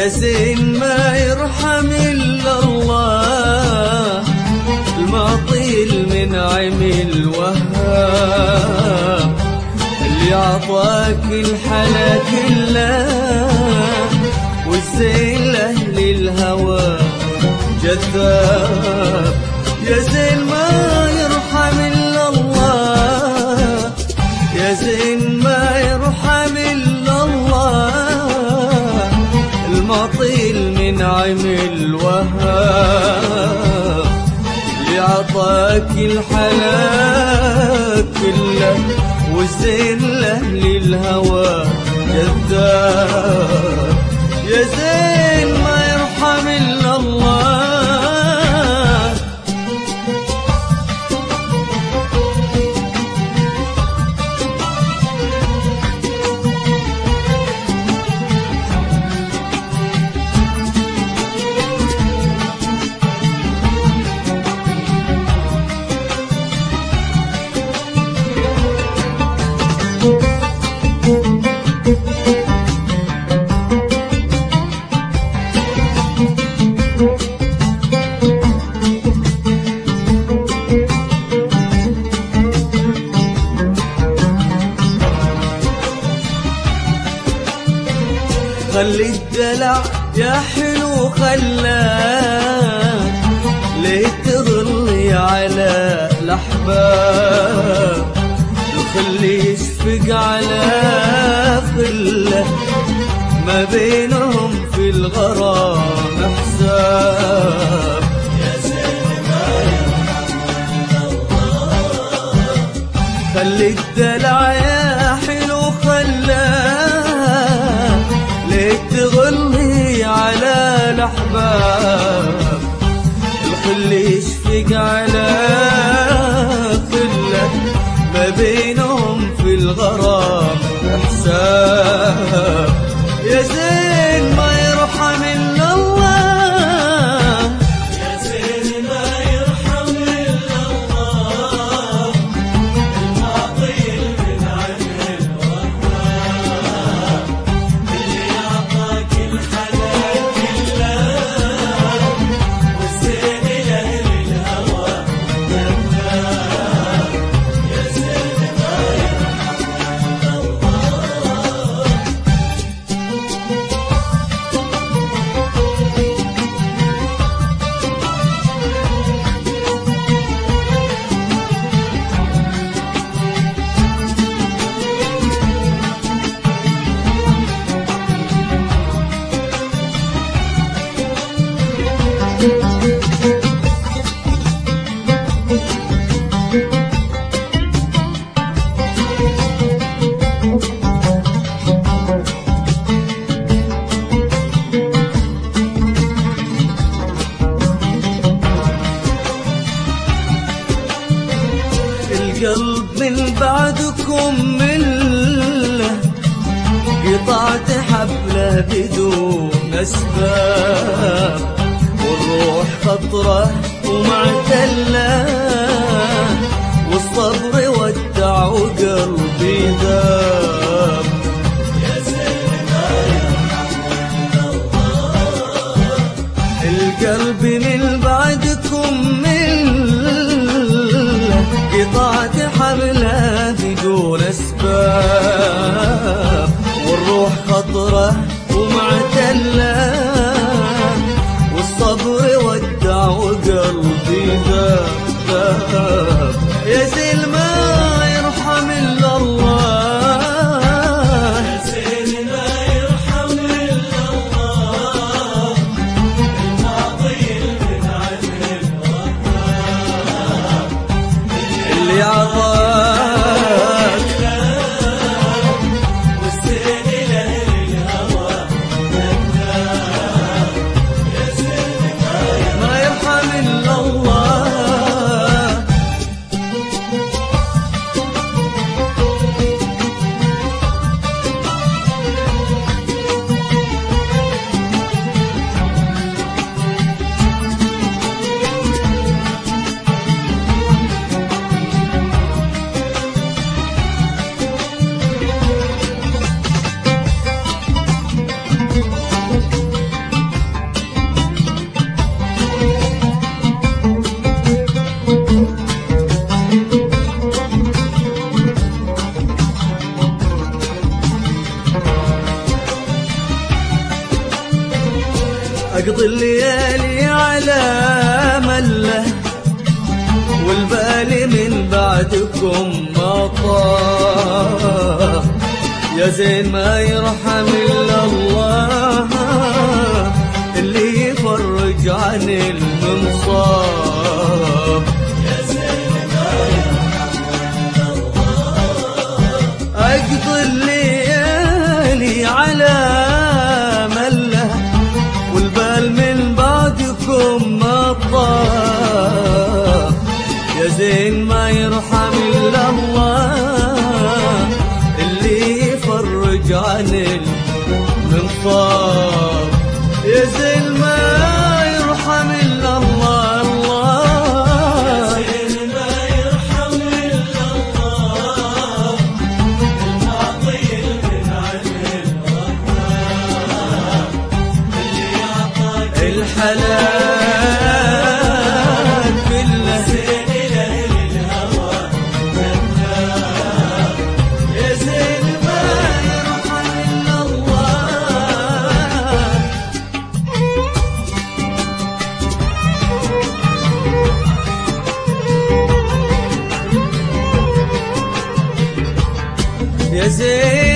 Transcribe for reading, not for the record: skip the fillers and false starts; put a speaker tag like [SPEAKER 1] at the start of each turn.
[SPEAKER 1] يا زين ما يرحم إلا الله، المعطي المنعم الوهاب، اللي عطاك الحلا كله، والزين لأهل الهوى جذاب. يا زين ما يرحم إلا الله، يا زين ما يرحم إلا الله، المعطي المنعم الوهاب، اللي عطاك الحلا كله، والزين لأهل الهوى جذاب. يا زين ما يرحم إلا الله. خلي الدلع يا حلو خلاك، ليه تغلي على الأحباب، وخلي يشفق على خله، ما بينهم في الغرام حساب. يا زين ما يرحم الله، خلي الدلع يا حلو خلاك، ليه تغلي على الأحباب، الخل يشفق على خله، ما بينهم في الغرام حساب. يا زين ما يرحم إلا الله،
[SPEAKER 2] يا زين ما يرحم إلا الله، المعطي المنعم الوهاب، اللي يعطاك الحلا كله، والزين لأهل الهوى جذاب. يا زين ما يرحم إلا الله.
[SPEAKER 1] القلب من بعدكم مله، قطعت حبله بدون أسباب، والروح خطره ومعتله، والصبر ودع وقلبي ذاب.
[SPEAKER 2] يا زين ما يرحم إلا الله،
[SPEAKER 1] القلب من بعدكم مله، قطعت حبله بدون أسباب، والروح خطره ومعتله، والصبر ودع وقلبي ذاب. يا زين ما يرحم إلا الله،
[SPEAKER 2] يا زين ما يرحم إلا الله، المعطي المنعم الوهاب،
[SPEAKER 1] اللي عطاك
[SPEAKER 2] والزين لأهل الهوى جذاب. يا زين
[SPEAKER 1] ما يرحم إلا الله. بعدكم ما طاح. يا زين ما يرحم إلا الله اللي يفرج عن المنصاب.
[SPEAKER 2] يا زين ما يرحم إلا الله.
[SPEAKER 1] أقضي الليالي على مله والبال من بعدكم ما طاح. يا زين ما يرحم إلا الله اللي يفرج عن المنصاب. يا زين ما يرحم إلا الله الله.
[SPEAKER 2] يا زين ما يرحم إلا الله. المعطي المنعم الوهاب اللي يعطاك
[SPEAKER 1] الحلال كله.
[SPEAKER 2] زين لأهل الهوى جنات.
[SPEAKER 1] يا زين ما يرحم إلا الله. يا زين